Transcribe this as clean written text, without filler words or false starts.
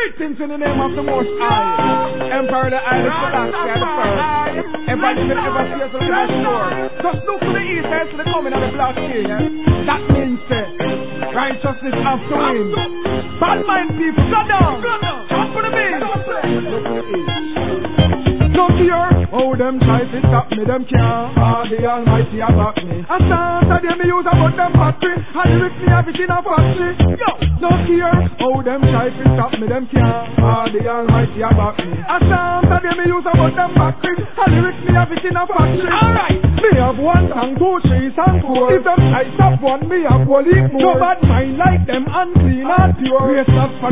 Greetings in the name of the Most High, Emperor of the Isle of Selassie the First. Ever living, ever see us, ever sure. Just look to the east and to the coming of the Black King. That means righteousness has to win. Bad mind people, shut down. Jump for the beat. Look to the east. Look here, oh them try to stop me, them can't. Ah, the Almighty have got me. I stand to them, me use about them factory. And lyrics me have it in a factory. Yo, look here, oh them try to stop me, them can't. Ah, the Almighty have got me. I stand to them, me use about them factory. And lyrics me have it in a factory. Alright, me have 1 song, 2, 3 song, 4. If them I stop one, me have one heap more. No bad mind like them unclean and pure. Race not